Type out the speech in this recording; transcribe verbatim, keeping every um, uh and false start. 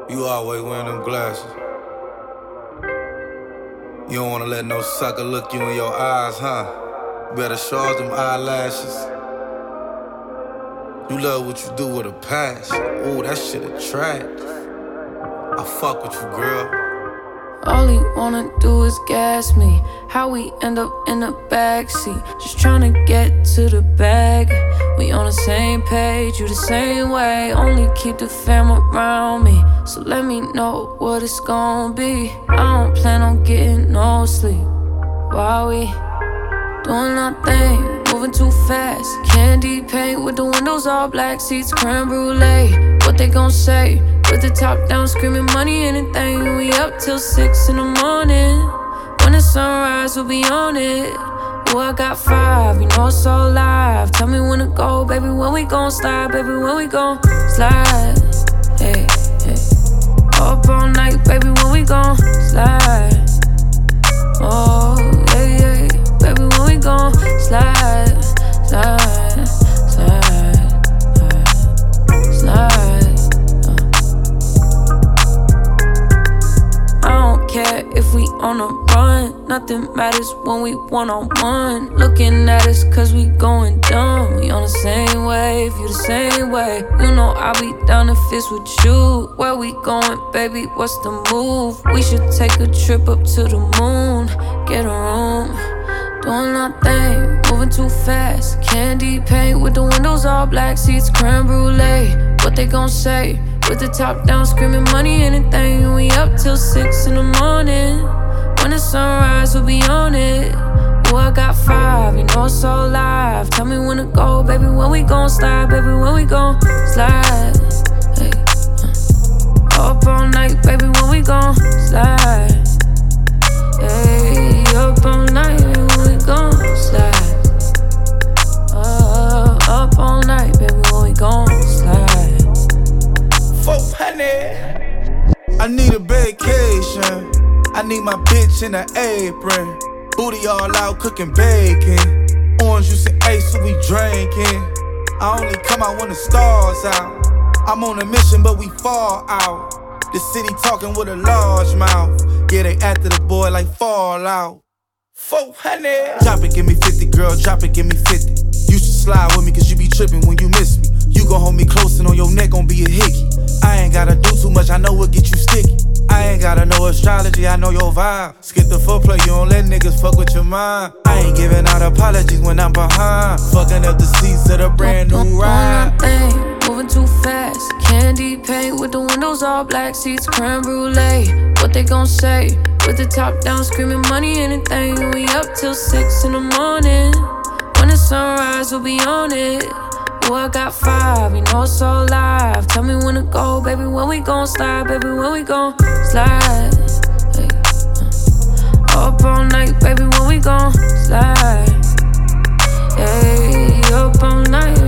You always wearing them glasses. You don't wanna let no sucker look you in your eyes, huh? Better charge them eyelashes. You love what you do with a passion. Ooh, that shit attract. I fuck with you, girl. All he wanna do is gas me. How we end up in the backseat, just tryna get to the bag. We on the same page, you the same way. Only keep the fam around me, so let me know what it's gon' be. I don't plan on getting no sleep while we doing our thing, moving too fast. Candy paint with the windows all black, seats creme brulee. What they gon' say? With the top down, screaming money, anything. We up till six in the morning. When the sunrise, we'll be on it. Ooh, I got five, you know it's so live. Tell me when to go, baby, when we gon' slide. Baby, when we gon' slide. Hey, hey. Up all night, baby, when we gon' slide. Oh, yeah, yeah. Baby, when we gon' slide, slide, slide, slide, slide. I don't care if we on a run, nothing matters when we one-on-one. Looking at us cause we going dumb. We on the same wave, you the same way. You know I'll be down if it's with you. Where we going, baby, what's the move? We should take a trip up to the moon, get a room, doing our thing, moving too fast. Candy paint with the windows all black, seats creme brulee. What they gon' say? With the top down, screaming money, anything. We up till six in the morning. When the sunrise, we'll be on it. Ooh, I got five, you know it's so live. Tell me when to go, baby, when we gon' slide. Baby, when we gon' slide. Hey, uh. Up all night, baby, when we gon' slide. Hey, up all night, baby, when we gon' slide. Uh, up all night, baby, when we gon' slide. four hundred. I need a vacation. I need my bitch in an apron. Booty all out cooking bacon. Orange juice and ace, so we drinking. I only come out when the stars out. I'm on a mission, but we fall out. The city talking with a large mouth. Yeah, they after the boy like Fallout. four hundred. Drop it, give me fifty, girl, drop it, give me fifty. You should slide with me, cause you be tripping when you miss me. You gon' hold me close and on your neck gon' be a hickey. I ain't gotta do too much, I know what get you sticky. I ain't gotta know astrology, I know your vibe. Skip the foreplay, you don't let niggas fuck with your mind. I ain't giving out apologies when I'm behind. Fucking up the seats of the brand new ride. Moving too fast, candy paint with the windows all black, seats creme brulee. What they gon' say? With the top down, screaming money, anything. We up till six in the morning. When the sunrise, we'll be on it. Ooh, I got five, you know it's so live. Tell me when to go, baby, when we gon' slide. Baby, when we gon' slide. Hey, uh. Up all night, baby, when we gon' slide. Hey, up all night.